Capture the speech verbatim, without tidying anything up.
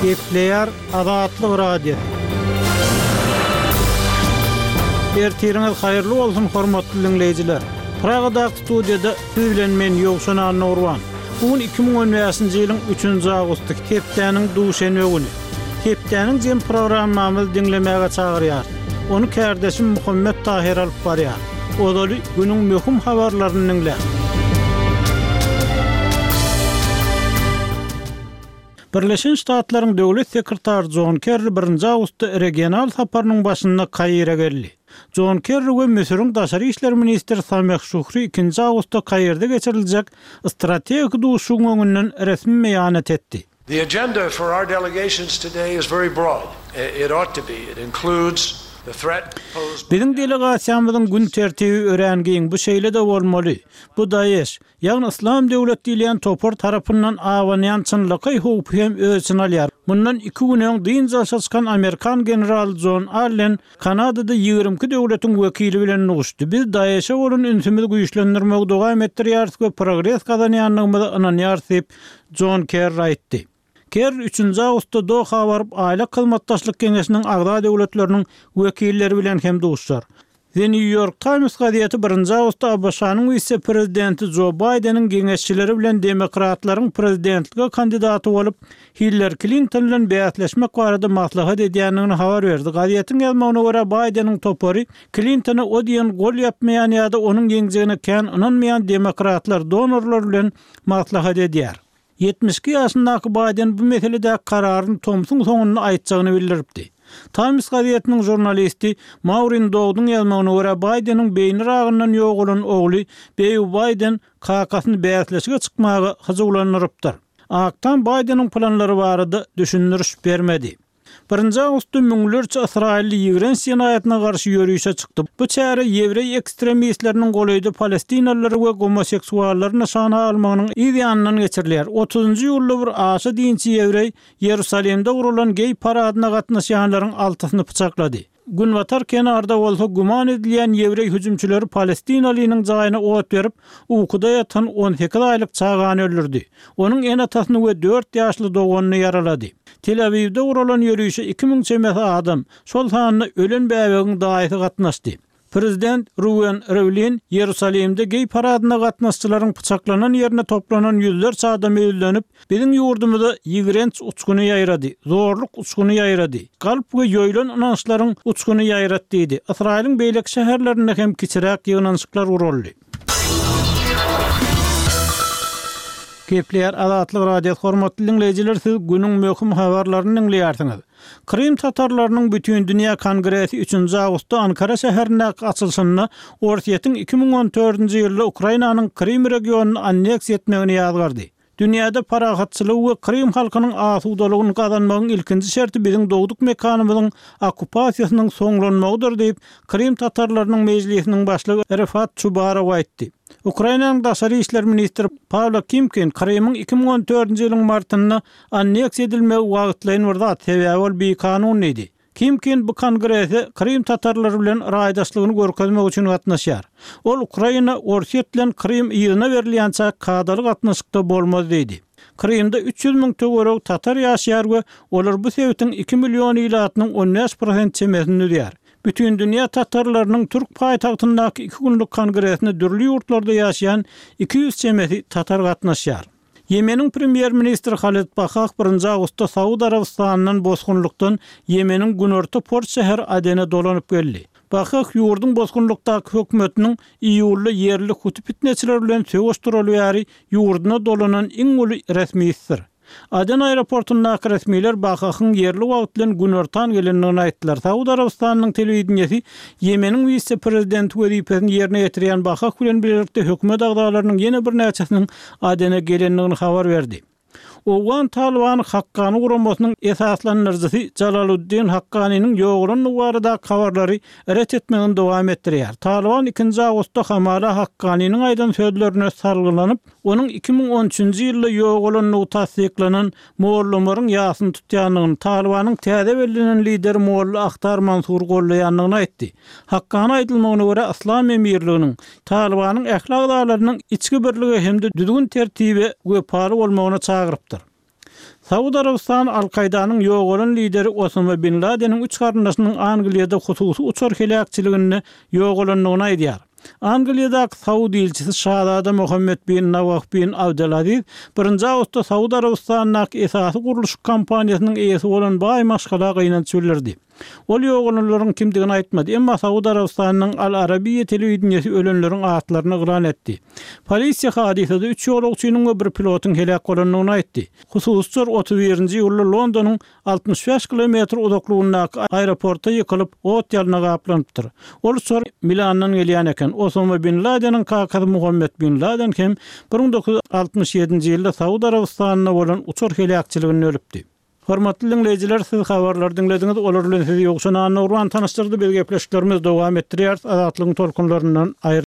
Kepler Azatlyk Radio. Ertiriniz hayırlı olsun hormatly dinleyijiler. Pragada studiýada siz bilen men Ýogşan Nurwan. Bugün iki bin on beşinji ýylyň üçünji awgusty Kepdäniň duşenbe güni. Kepdäniň jem programmamyzy dinlemäge çagyrýar. Onu kärdeşim Muhammed Tahir alyp barýar. Odaly günüň möhüm habarlaryny dinleýär. Birleşen Ştatlaryň döwlet sekretary John Kerry birinji awgustda regional saparynyň başynda Kaira geldi. John Kerry we Misiriň daşary işler ministri Sameh Şuhry ikinji awgustda Kairde geçiriljek strategik duşuň öňünden resmi beýanat etdi. The agenda for our delegations today is very broad. It ought to be. It includes the threat posed. Bizim delegasiýamyzyň gün tertibi örengiň bu şeýle de bolmaly. Bu Daesh, ýagny İslam döwleti diýilen topar tarapyndan awanýan çynlyky howp hem özüni alýar. Bundan iki gün öň dynja çykan Amerikan general John Allen Kanadada ýigrimki döwletiň wekili bilen nuguşdy. Biz Daesh'e bolan ünsümizi güýçlendirmek dowam etdirýäris we progress gazanýanlygymyzy ynanýar diýip John Kerry aýtdy. Kerry üçünji awgustda Doha baryp aýla hyzmatdaşlyk geňeşiniň agda döwletleriniň wekilleri bilen hem duşar. The New York Times gaziýeti birinji awgustda A B S-nyň vice prezidenti Joe Biden'in geňeşçileri bilen demokratlaryň prezidentlige kandidaty bolup Hillary Clinton bilen bäsleşmek barada maslahat edýändigini habar berdi. Gaziýetiň ýazmagyna görä Biden'in topary Clinton'a o diýen gol ýapmaýan ýa-da onuň geňjigine kän ynanmaýan demokratlar donorlar bilen maslahat edýär. yetmiş iki ýaşyndaky Biden bu meselede kararyny Thompson soňuny aýtjagyny bildiripdi. Times gaziýetiniň jurnalisti Maureen Dowd'un ýazmagyna görä Biden'in beýni ragyndan ýok bolan ogly Joe Biden kakasyny bäsleşige çykmagy hyzulanyrypdyr. Aktan Biden'in planlary barada düşündiriş bermedi. Birinji awgustda müňlerçe Israilli ýigren senatyna garşy ýörüýüşe çykdy. Bu çäre ýewrey ekstremistleriniň golydy Palestinalylary we homoseksuallary nişana almagynyň ideýanyny geçirilýär. otuzunji ýylda bir aşy dinçi ýewrey Ýerusalimde gurulan gey paradyna gatnaşýanlaryň altysyny pyçaklady. Gün watar kenarda bolsa guman edilýän ýewrey hüjümçileri Palestinalynyň jagyna ot berip, uykuda ýatan on sekiz aýlyk çagany öldürdi. Onuň en atasyny we dört ýaşly doganyny yaralady. Tel Avivde urulan ýörüýüşe iki min çemesi adam, şol sanyna ölen bäwegiň daýysy gatnaşdy. Prezident Ruben Rivlin Ýerusalimde gey paradyna gatnaşçylaryň pyçaklanan ýerine toplanan ýüzlerçe adam öldürip, biziň ýurdumyzda ýigrenç uçkuny ýaýrady, zorluk uçkuny ýaýrady. Galp we ýöýlen inançlaryň uçkuny ýaýratdy diýdi. Israiliň beýlek şäherlerinde hem kiçiräk ýygnançyklar uruldy. Kepler Azatlyk Radio hormatly dinleyijiler, siz günüň möhüm habarlaryny dinleýärsiňiz. Krim tatarlarynyň bütün dünýä kongresi üçünji awgustda Ankara şäherinde açylşyna Orsiýetiň iki bin on dördünji ýylda Ukrainanyň Krim regionuny anneks etmegini ýazgardy. Dünýäde paragatçylyk we Krim halkynyň asudalygyny gazanmagyň ilkinji şerti biziň dogduk mekanymyzyň okupasiýasynyň soňlanmagydyr diýip Krim tatarlarynyň mejlisiniň başlygy Rifat Çubarow aýtdy. Ukrainanyň daşary işler ministri Pavlo Kimkin Krymyň iki bin on dördünji ýylyň martynda anneks edilmegi wagtlaryny wagt sebäbi bir kanun idi. Kimkin bu kongresi Krym tatarlary bilen raýdaşlygyny görkezmek üçin gatnaşýar. Ol Ukraina Orsiýet bilen Krym ýygyna berilýänçä kadaly gatnaşykda bolmaz diýdi. Krymda üç yüz miň töwerek tatar ýaşaýar we olar bu sebäpden iki million ýylatynyň on beş prosent çemesini ödýär. Bütün dünýä tatarlarynyň Türk paýtagtyndaky iki günlük kongresine dürli ýurtlarda ýaşaýan iki yüz çemesi tatar gatnaşýar. Yemeniň premier ministri Halit Bakak birinji awgustda Saudi Arabistanynyň bosgunlukdan Yemeniň günorta port şäher Adene dolanyp geldi. Bakak ýurdun bosgunlukdaky hökümetiniň iýully yerli hutupitneçiler bilen söwüşdirýäri ýurduna dolanan iň uly resmiýetdir. Aden aeroportundaky resmiler Bakakyň yerli wagt bilen günortan gelendigini aýtdylar. Saudi Arabistanynyň telewizionyasy Yemeniň vice prezidenti wezipesini ýerine ýetirýän Bakak bilen birlikde hökümet agdalarynyň ýene bir näçesiniň Adene gelendigini habar berdi. Owan Taliban Haqqani guramasynyň esaslanýarjysy Jalaluddin Haqqanynyň ýogluny barada habarlary ret etmegini dowam etdirýär. Taliban ikinji awgustda Hamala Haqqanynyň aýdan sözlerine sargylanyp, onuň iki bin on üçünji ýylda ýogluny tasdiklanan Mollamaryň ýasyny tutýanlygyny, Talibanyň täze belinen lideri Molla Ahtar Mansur gollaýanlygyny aýtdy. Haqqany aýdylmagyna görä İslam emirliginiň Talibanyň ählak dağlarynyň içki birligi hemde düzgün tertibi we pary bolmagyna çagyrypdyr. Saudi Arabistan Al-Qaidanyň ýogalan lideri Osama bin Laden'in üç garyndaşynyň Angliýada hususy uçur helakçylygyny ýogalandygyny aýdýar. Angliýadaky Saudi elçisi Şahzada Muhammed bin Nawaf bin Abdulaziz birinji awgustda Saudi Arabistanyň esasy guruluş kampaniýasynyň eýesi bolan Bay Maşgala gaýnan söylerdi. Ol ýogalanlaryň kimdigini aýtmady, emma Saudi Arabistanyň Al-Arabiyya telewizionyasy ölenleriň atlaryny gılan etdi. Polisiýa hadisede üç ýolagçynyň we bir pilotyň helak bolanlygyny aýtdy. Hususçy otuz birinji ýylda Londonyň altmış beş kilometr uzaklygyndaki aeroporta ýykylyp ot ýalyna gaplanypdyr. Ol sor Milandan gelýän eken. Osama bin Laden'in kakasy Muhammed bin Laden hem bir bin dokuz yüz altmış ýedinji ýylda Saudi Arabistanyna bolan uçur helakçylygyny ölüpdi. Hormatly dinleyijiler, siz habarlar dinlediňiz. Olar bilen sizi ýokşan Anna Urban tanıştyrdy. Biz gepleşiklerimiz dowam etdirýär. Azatlygyň tolkunlaryndan aýr